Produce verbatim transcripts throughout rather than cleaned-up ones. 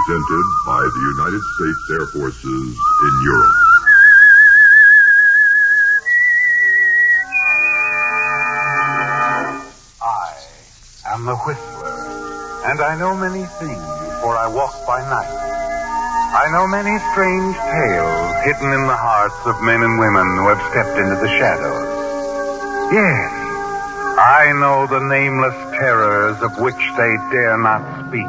presented by the United States Air Forces in Europe. I am the Whistler, and I know many things, for I walk by night. I know many strange tales hidden in the hearts of men and women who have stepped into the shadows. Yes, I know the nameless terrors of which they dare not speak.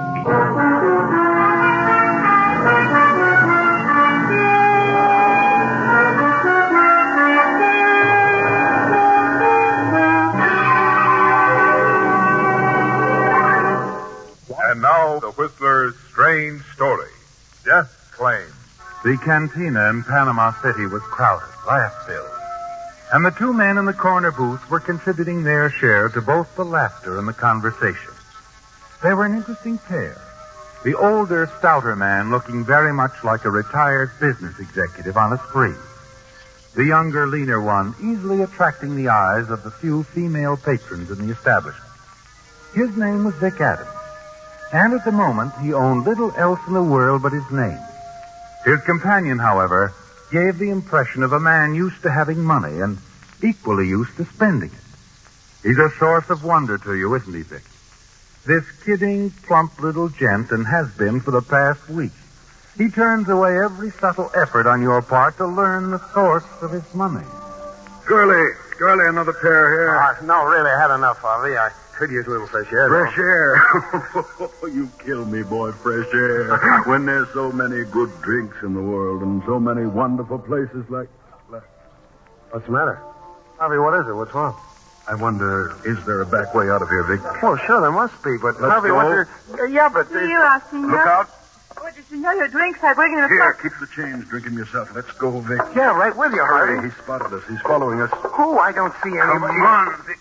And now, the Whistler's strange story. Death Claim. The cantina in Panama City was crowded, laugh-filled. And the two men in the corner booth were contributing their share to both the laughter and the conversation. They were an interesting pair. The older, stouter man looking very much like a retired business executive on a spree. The younger, leaner one easily attracting the eyes of the few female patrons in the establishment. His name was Vic Adams. And at the moment, he owned little else in the world but his name. His companion, however, gave the impression of a man used to having money and equally used to spending it. He's a source of wonder to you, isn't he, Vic? This kidding, plump little gent, and has been for the past week. He turns away every subtle effort on your part to learn the source of his money. Curly, Curly, another pair here. Uh, no, really, I had enough, Harvey. I could use a little fresh air. Fresh though. air. You kill me, boy, fresh air. When there's so many good drinks in the world and so many wonderful places like... What's the matter? Harvey, what is it? What's wrong? I wonder, is there a back way out of here, Vic? Well, sure, there must be, but... Let's Harvey, go. what's your... Uh, yeah, but... Uh, Senora, senor. Look out. Oye, senor, your drinks. I bring in a Here, cup. keep the change. Drink them yourself. Let's go, Vic. Yeah, right with you, Hurry, Harvey. he spotted us. He's following us. Who? I don't see Come anybody. on, Vic.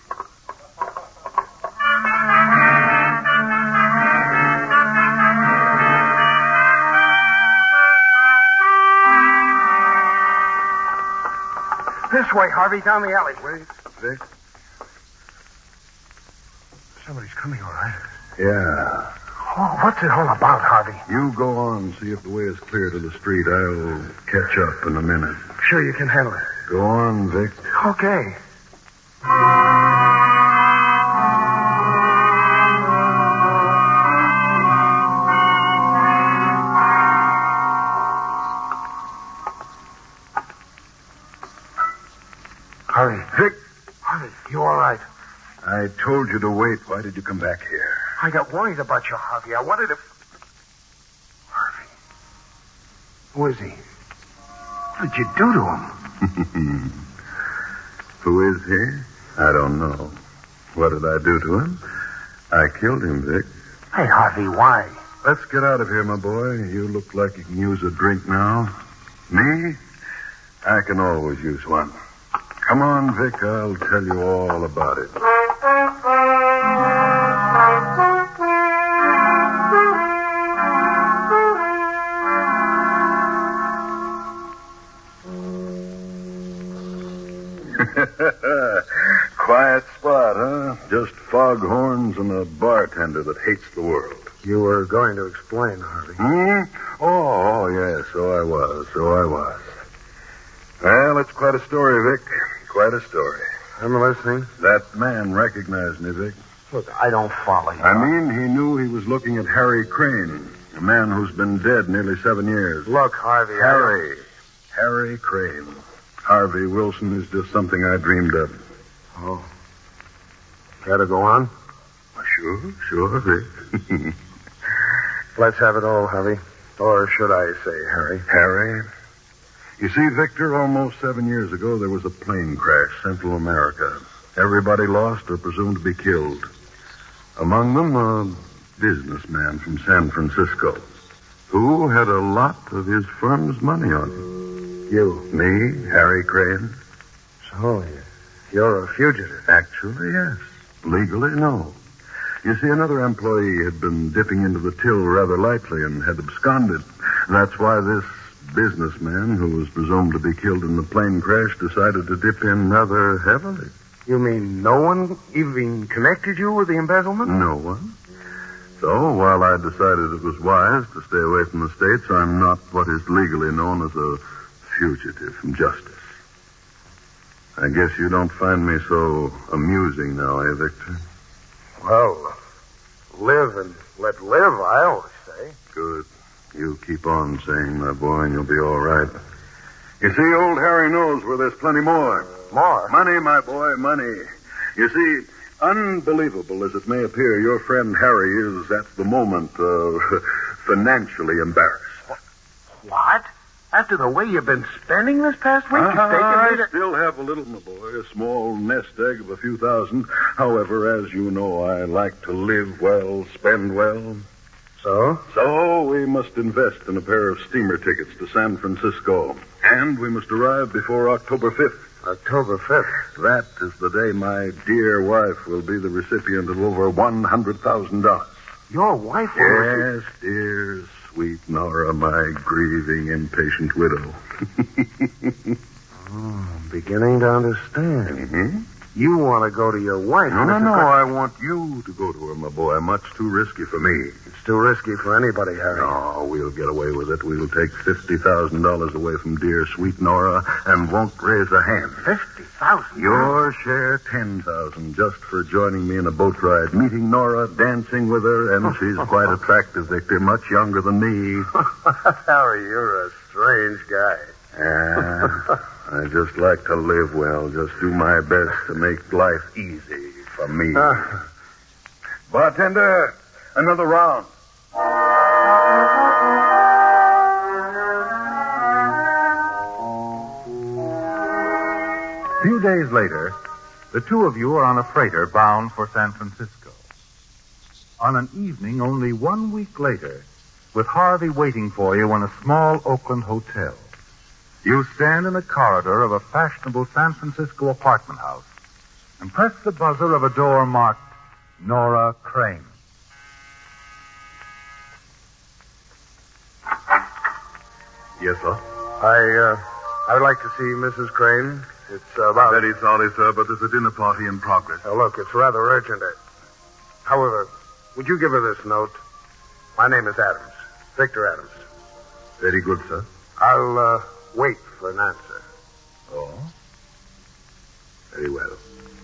This way, Harvey, down the alley. Wait, Vic. Somebody's coming, all right. Yeah. Oh, what's it all about, Harvey? You go on, see if the way is clear to the street. I'll catch up in a minute. Sure you can handle it. Go on, Vic. Okay. Harvey. Vic, Harvey, you all right? I told you to wait. Why did you come back here? I got worried about you, Harvey. I wanted to... Harvey. Who is he? What did you do to him? Who is he? I don't know. What did I do to him? I killed him, Vic. Hey, Harvey, why? Let's get out of here, my boy. You look like you can use a drink now. Me? I can always use one. Come on, Vic. I'll tell you all about it. Quiet spot, huh? Just foghorns and a bartender that hates the world. You were going to explain, Harvey. Hmm? Oh, oh, yes, so I was, so I was. Well, it's quite a story, Vic. Quite a story. I'm listening. That man recognized me, Vic. Look, I don't follow you. I mean, he knew he was looking at Harry Crane, a man who's been dead nearly seven years. Look, Harvey. Harry. Harry Crane. Harvey Wilson is just something I dreamed of. Oh. Got to go on? Sure, sure, Vic. Let's have it all, Harvey. Or should I say, Harry? Harry? You see, Victor, almost seven years ago, there was a plane crash, Central America. Everybody lost or presumed to be killed. Among them, a businessman from San Francisco who had a lot of his firm's money on him. You? Me, Harry Crane. So, you're a fugitive. Actually, yes. Legally, no. You see, another employee had been dipping into the till rather lightly and had absconded. That's why this businessman, who was presumed to be killed in the plane crash, decided to dip in rather heavily. You mean no one even connected you with the embezzlement? No one. So, while I decided it was wise to stay away from the States, I'm not what is legally known as a fugitive from justice. I guess you don't find me so amusing now, eh, Victor? Well, live and let live, I always say. Good. You keep on saying, my boy, and you'll be all right. You see, old Harry knows where there's plenty more. More? Money, my boy, money. You see, unbelievable as it may appear, your friend Harry is at the moment uh, financially embarrassed. What? After the way you've been spending this past week, Uh-huh, you've taken me I to... still have a little, my boy, a small nest egg of a few thousand. However, as you know, I like to live well, spend well. So? So we must invest in a pair of steamer tickets to San Francisco. And we must arrive before October fifth. October fifth. That is the day my dear wife will be the recipient of over one hundred thousand dollars. Your wife will... Yes, dear, sweet Nora, my grieving, impatient widow. Oh, I'm beginning to understand. Mm-hmm. You want to go to your wife. No, no, Missus no. Gra- I want you to go to her, my boy. Much too risky for me. It's too risky for anybody, Harry. No, we'll get away with it. We'll take fifty thousand dollars away from dear, sweet Nora and won't raise a hand. Fifty thousand? Your share, ten thousand, just for joining me in a boat ride, meeting Nora, dancing with her, and she's quite attractive, Victor, much younger than me. Harry, you're a strange guy. Yeah, I just like to live well, just do my best to make life easy for me. Uh, Bartender, another round. A few days later, the two of you are on a freighter bound for San Francisco. On an evening only one week later, with Harvey waiting for you in a small Oakland hotel, you stand in the corridor of a fashionable San Francisco apartment house and press the buzzer of a door marked Nora Crane. Yes, sir. I, uh, I would like to see Missus Crane. It's uh, about... Very sorry, sir, but there's a dinner party in progress. Now, look, it's rather urgent. However, would you give her this note? My name is Adams. Victor Adams. Very good, sir. I'll, uh, wait for an answer. Oh? Very well.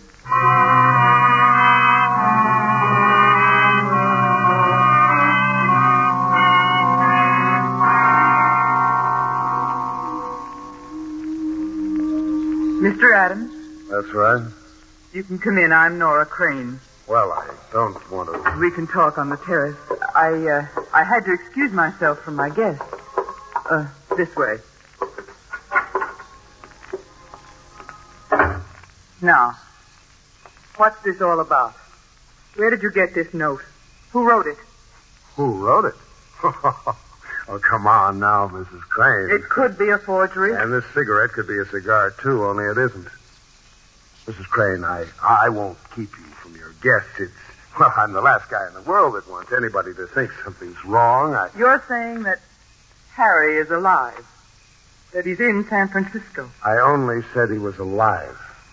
Mister Adams, That's right. you can come in. I'm Nora Crane. Well, I don't want to... We can talk on the terrace. I, uh, I had to excuse myself from my guests. Uh, this way. Now, what's this all about? Where did you get this note? Who wrote it? Who wrote it? Oh, come on now, Missus Crane. It could be a forgery. And this cigarette could be a cigar, too, only it isn't. Missus Crane, I, I won't keep you from your guests. It's, well, I'm the last guy in the world that wants anybody to think something's wrong. I... You're saying that Harry is alive. That he's in San Francisco. I only said he was alive.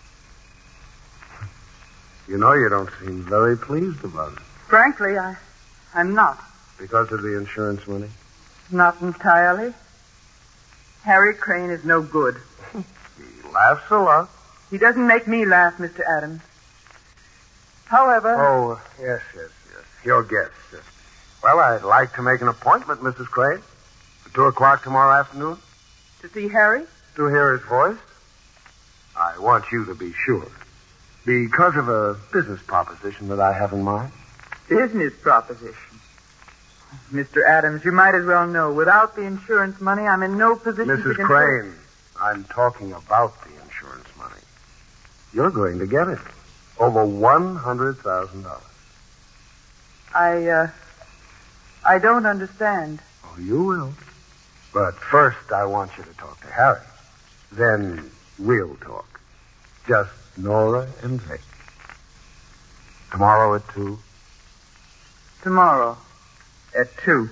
You know, you don't seem very pleased about it. Frankly, I, I'm not. Because of the insurance money? Not entirely. Harry Crane is no good. He laughs a lot. He doesn't make me laugh, Mister Adams. However... Oh, yes, yes, yes. Your guest. Yes. Well, I'd like to make an appointment, Missus Crane. For two o'clock tomorrow afternoon. To see Harry? To hear his voice. I want you to be sure. Because of a business proposition that I have in mind. Business proposition. Mister Adams, you might as well know, without the insurance money, I'm in no position to... Missus control- Crane, I'm talking about the insurance money. You're going to get it. Over one hundred thousand dollars. I, uh... I don't understand. Oh, you will. But first, I want you to talk to Harry. Then we'll talk. Just Nora and Vic. Tomorrow at two. Tomorrow. At two.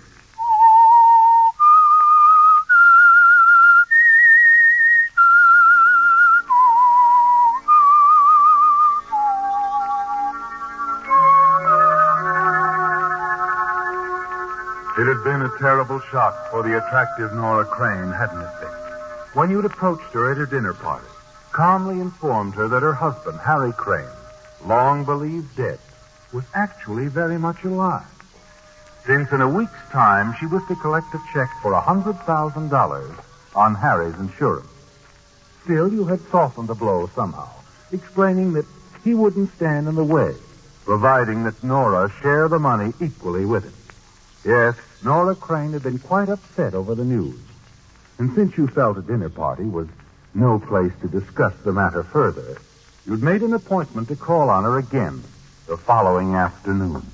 It had been a terrible shock for the attractive Nora Crane, hadn't it, Vic? When you'd approached her at her dinner party, calmly informed her that her husband, Harry Crane, long believed dead, was actually very much alive. Since in a week's time she was to collect a check for one hundred thousand dollars on Harry's insurance. Still, you had softened the blow somehow, explaining that he wouldn't stand in the way, providing that Nora share the money equally with him. Yes, Nora Crane had been quite upset over the news. And since you felt a dinner party was no place to discuss the matter further, you'd made an appointment to call on her again the following afternoon.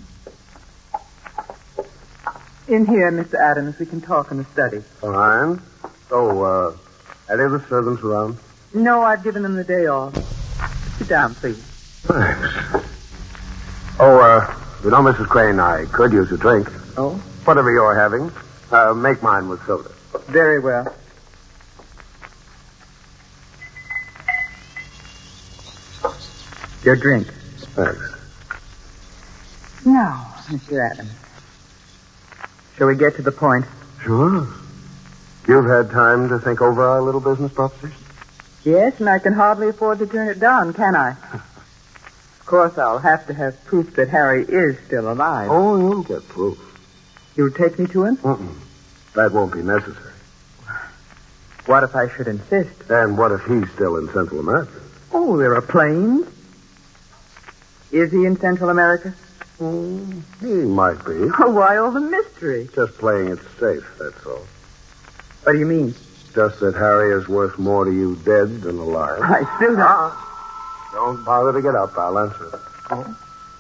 In here, Mister Adams. We can talk in the study. Fine. So, uh, any of the servants around? No, I've given them the day off. Sit down, please. Thanks. Oh, uh, you know, Missus Crane, I could use a drink. Oh? Whatever you're having. Uh, make mine with soda. Very well. Your drink. Thanks. Now, Mister Adams. Shall we get to the point? Sure. You've had time to think over our little business proposition? Yes, and I can hardly afford to turn it down, can I? Of course, I'll have to have proof that Harry is still alive. Oh, you'll get proof. You'll take me to him? Mm-mm. That won't be necessary. What if I should insist? And what if he's still in Central America? Oh, there are planes. Is he in Central America? Mm, he might be. Oh, why all the mystery? Just playing it safe, that's all. What do you mean? Just that Harry is worth more to you dead than alive. I still don't... Ah, don't bother to get up. I'll answer it. Oh?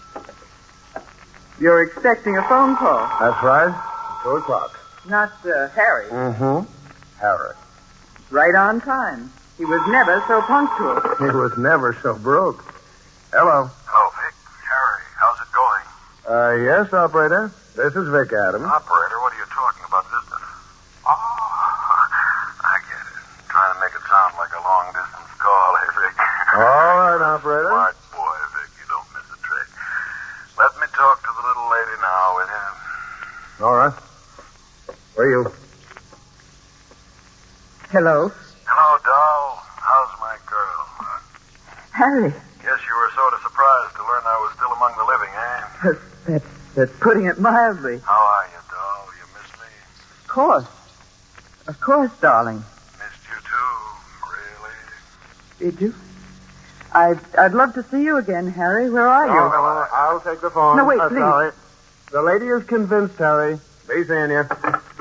You're expecting a phone call. That's right. Two o'clock. Not uh, Harry. Mm-hmm. Harry. Right on time. He was never so punctual. He was never so broke. Hello. Hello, Vic. Harry, how's it going? Uh, yes, operator. This is Vic Adams. Operator, what are you talking about business? Oh, I get it. Trying to make it sound like a long-distance call, eh, Vic? All right, operator. Smart boy, Vic. You don't miss a trick. Let me talk to the little lady now, will you? All right. Where are you? Hello? Hello, doll. How's my girl? Harry. Guess you were sort of surprised to learn I was still among the living, eh? That's, that's, that's putting it mildly. How are you, doll? You miss me? Of course. Of course, darling. Missed you too, really. Did you? I'd, I'd love to see you again, Harry. Where are you? Oh, hello. I'll take the phone. No, wait, uh, please. Sorry. The lady is convinced, Harry. Be seeing you.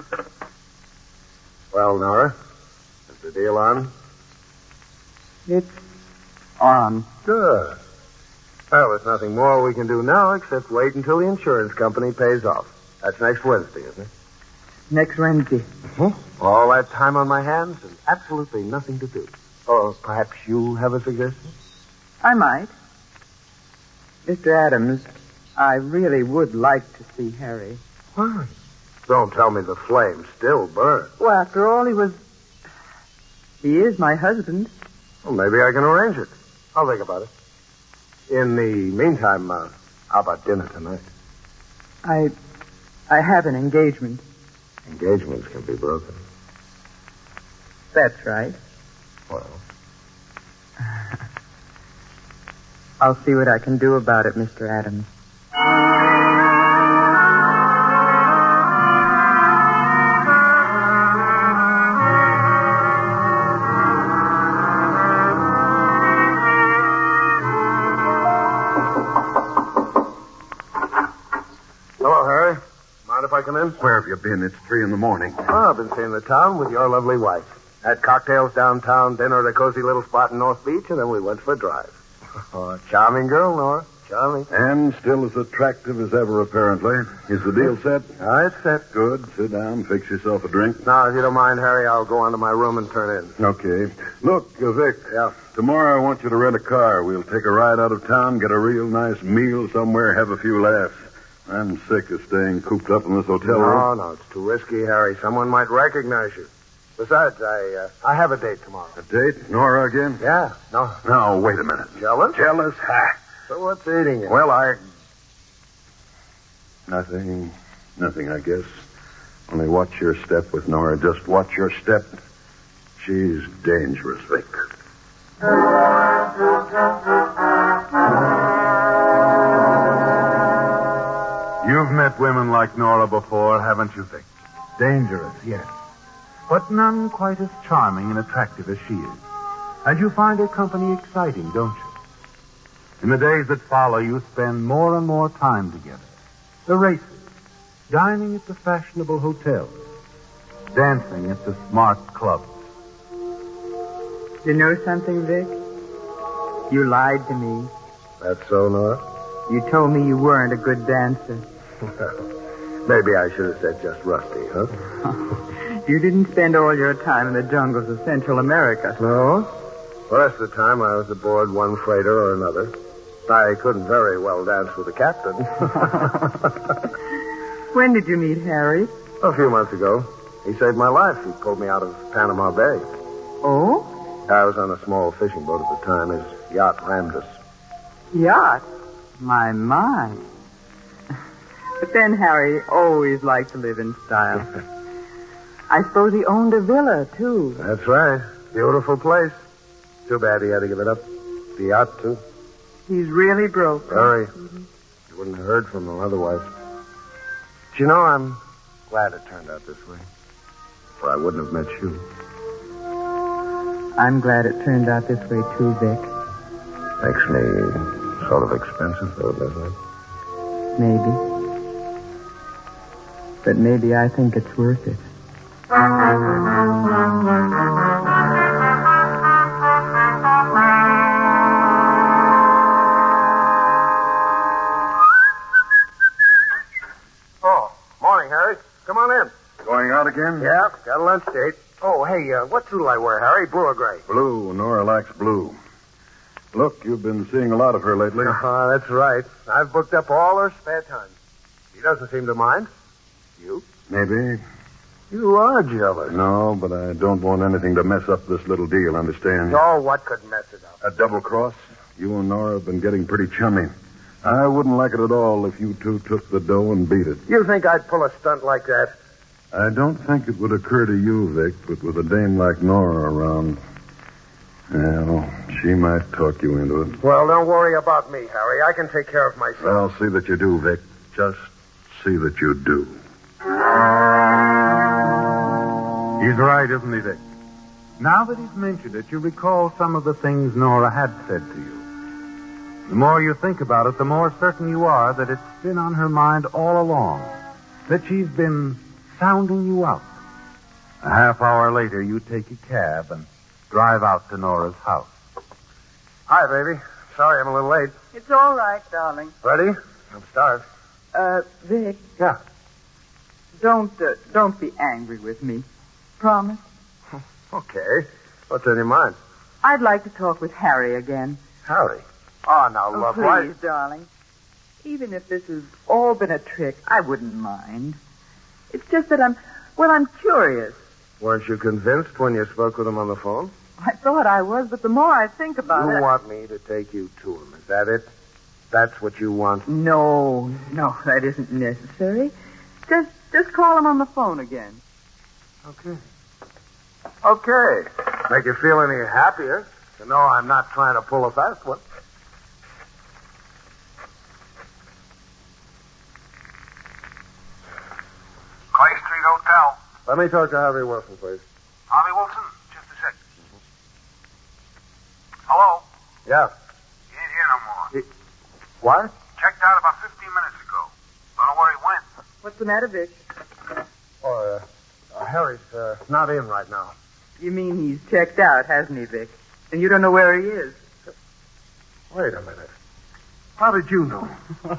Well, Nora, is the deal on? It's on. Good. Well, there's nothing more we can do now except wait until the insurance company pays off. That's next Wednesday, isn't it? Next Wednesday. Mm-hmm. All that time on my hands and absolutely nothing to do. Or perhaps you have a suggestion? I might. Mister Adams, I really would like to see Harry. Why? Don't tell me the flame still burns. Well, after all, he was... He is my husband. Well, maybe I can arrange it. I'll think about it. In the meantime, uh, how about dinner tonight? I... I have an engagement. Engagements can be broken. That's right. Well, I'll see what I can do about it, Mister Adams. hello, Harry. Mind if I come in? Where have you been? It's three in the morning. Oh, I've been seeing the town with your lovely wife. Had cocktails downtown, dinner at a cozy little spot in North Beach, and then we went for a drive. Oh, charming girl, Nora. Charming. And still as attractive as ever, apparently. Is the deal set? Ah, it's set. Good. Sit down. Fix yourself a drink. Now, if you don't mind, Harry, I'll go on to my room and turn in. Okay. Look, uh, Vic. Yeah. Tomorrow I want you to rent a car. We'll take a ride out of town, get a real nice meal somewhere, have a few laughs. I'm sick of staying cooped up in this hotel No, room. no, it's too risky, Harry. Someone might recognize you. Besides, I uh, I have a date tomorrow. A date? Nora again? Yeah, no. No, wait a minute. Jealous? Jealous? Ha! So what's eating you? Well, I... Nothing. Nothing, I guess. Only watch your step with Nora. Just watch your step. She's dangerous, Vic. You've met women like Nora before, haven't you, Vic? Dangerous, yes. But none quite as charming and attractive as she is. And you find her company exciting, don't you? In the days that follow, you spend more and more time together. The races, dining at the fashionable hotels, dancing at the smart clubs. You know something, Vic? You lied to me. That's so, Nora? You told me you weren't a good dancer. Maybe I should have said just rusty, huh? You didn't spend all your time in the jungles of Central America. No. The rest of the time I was aboard one freighter or another. I couldn't very well dance with the captain. When did you meet Harry? A few months ago. He saved my life. He pulled me out of Panama Bay. Oh? I was on a small fishing boat at the time. His yacht rammed us. Yacht? My, my. But then Harry always liked to live in style. I suppose he owned a villa, too. That's right. Beautiful place. Too bad he had to give it up. The yacht, too. He's really broke. Very. Mm-hmm. You wouldn't have heard from him otherwise. But you know, I'm glad it turned out this way. Or I wouldn't have met you. I'm glad it turned out this way, too, Vic. Makes me sort of expensive, though, doesn't it? Maybe. But maybe I think it's worth it. Oh, morning, Harry. Come on in. Going out again? Yeah, got a lunch date. Oh, hey, uh, what suit will I wear, Harry? Blue or gray? Blue. Nora likes blue. Look, you've been seeing a lot of her lately. Uh, that's right. I've booked up all her spare time. She doesn't seem to mind. You? Maybe. You are jealous. No, but I don't want anything to mess up this little deal, understand? Oh, what could mess it up? A double cross? You and Nora have been getting pretty chummy. I wouldn't like it at all if you two took the dough and beat it. You think I'd pull a stunt like that? I don't think it would occur to you, Vic, but with a dame like Nora around, well, she might talk you into it. Well, don't worry about me, Harry. I can take care of myself. Well, see that you do, Vic. Just see that you do. He's right, isn't he, Vic? Now that he's mentioned it, you recall some of the things Nora had said to you. The more you think about it, the more certain you are that it's been on her mind all along, that she's been sounding you out. A half hour later, you take a cab and drive out to Nora's house. Hi, baby. Sorry I'm a little late. It's all right, darling. Ready? I'm starved. Uh, Vic, Yeah. don't, uh, don't be angry with me. Promise? Okay. What's on your mind? I'd like to talk with Harry again. Harry. Oh, now, Oh, love. please, why- darling. Even if this has all been a trick, I wouldn't mind. It's just that I'm, well, I'm curious. Weren't you convinced when you spoke with him on the phone? I thought I was, but the more I think about You it... want me to take you to him. Is that it? That's what you want? No, no, that isn't necessary. Just, just call him on the phone again. Okay. Okay. Make you feel any happier to know I'm not trying to pull a fast one. Clay Street Hotel. Let me talk to Harvey Wilson, please. Harvey Wilson, just a sec. Hello? Yeah. He ain't here no more. He... What? Checked out about fifteen minutes ago. Don't know where he went. What's the matter, Vic? Oh, uh, uh, Harry's uh, not in right now. You mean he's checked out, hasn't he, Vic? And you don't know where he is? Wait a minute. How did you know?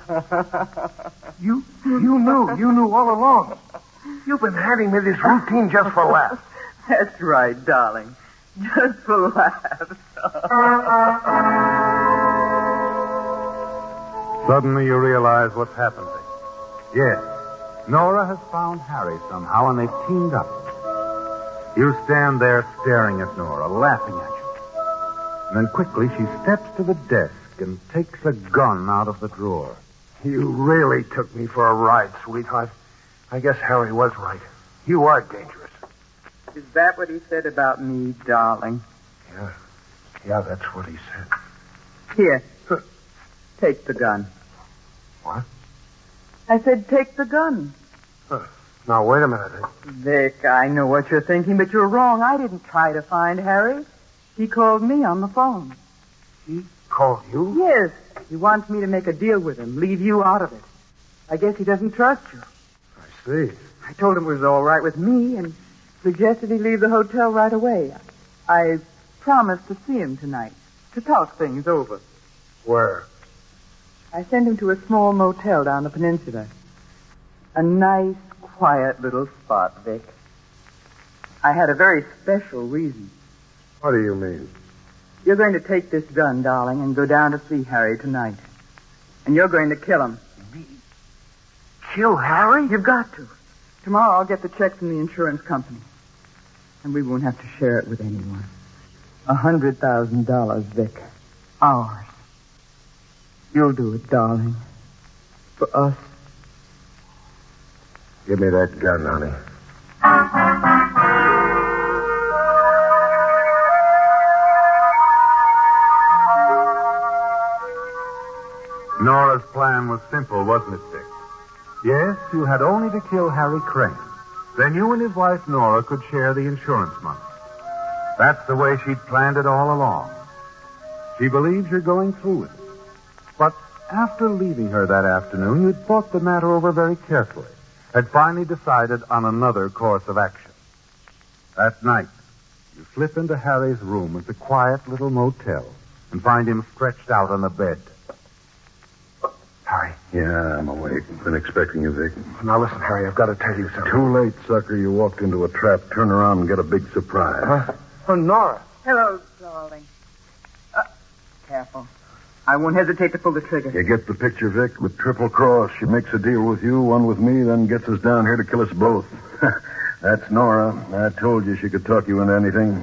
you you knew. You knew all along. You've been handing me this routine just for laughs. That's right, darling. Just for laughs. Suddenly you realize what's happened. Yes, Nora has found Harry somehow, and they've teamed up. You stand there staring at Nora, laughing at you. And then quickly she steps to the desk and takes a gun out of the drawer. You really took me for a ride, sweetheart. I guess Harry was right. You are dangerous. Is that what he said about me, darling? Yeah. Yeah, that's what he said. Here. Take the gun. What? I said take the gun. Huh. Now, wait a minute. Vic, I know what you're thinking, but you're wrong. I didn't try to find Harry. He called me on the phone. He called you? Yes. He wants me to make a deal with him, leave you out of it. I guess he doesn't trust you. I see. I told him it was all right with me and suggested he leave the hotel right away. I promised to see him tonight, to talk things over. Where? I sent him to a small motel down the peninsula. A nice, quiet little spot, Vic. I had a very special reason. What do you mean? You're going to take this gun, darling, and go down to see Harry tonight. And you're going to kill him. Me? Kill Harry? You've got to. Tomorrow I'll get the check from the insurance company. And we won't have to share it with anyone. A hundred thousand dollars, Vic. Ours. You'll do it, darling. For us. Give me that gun, honey. Nora's plan was simple, wasn't it, Dick? Yes, you had only to kill Harry Crane. Then you and his wife, Nora, could share the insurance money. That's the way she'd planned it all along. She believes you're going through with it. But after leaving her that afternoon, you'd thought the matter over very carefully, had finally decided on another course of action. That night, you slip into Harry's room at the quiet little motel and find him stretched out on the bed. Harry. Yeah, I'm awake. Been expecting you, Vic. Now listen, Harry, I've got to tell you something. Too late, sucker. You walked into a trap. Turn around and get a big surprise. Huh? Oh, Nora. Hello, darling. Uh, careful. I won't hesitate to pull the trigger. You get the picture, Vic? With Triple Cross, she makes a deal with you, one with me, then gets us down here to kill us both. That's Nora. I told you she could talk you into anything.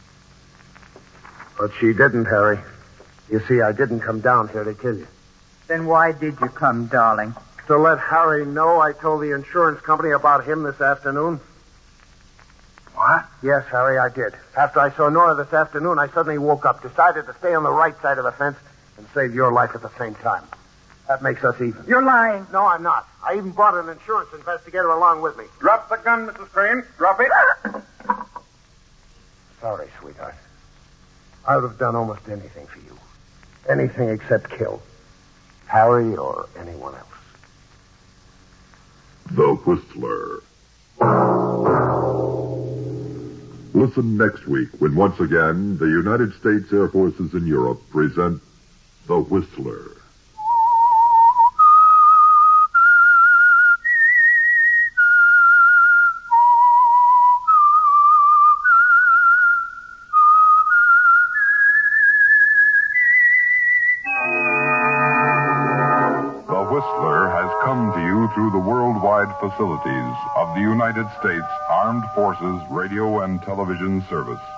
But she didn't, Harry. You see, I didn't come down here to kill you. Then why did you come, darling? To let Harry know I told the insurance company about him this afternoon. What? Yes, Harry, I did. After I saw Nora this afternoon, I suddenly woke up, decided to stay on the right side of the fence, and save your life at the same time. That makes us even. You're lying. No, I'm not. I even brought an insurance investigator along with me. Drop the gun, Missus Crane. Drop it. Sorry, sweetheart. I would have done almost anything for you. Anything except kill Harry or anyone else. The Whistler. Listen next week when once again the United States Air Forces in Europe present The Whistler. The Whistler has come to you through the worldwide facilities of the United States Armed Forces Radio and Television Service.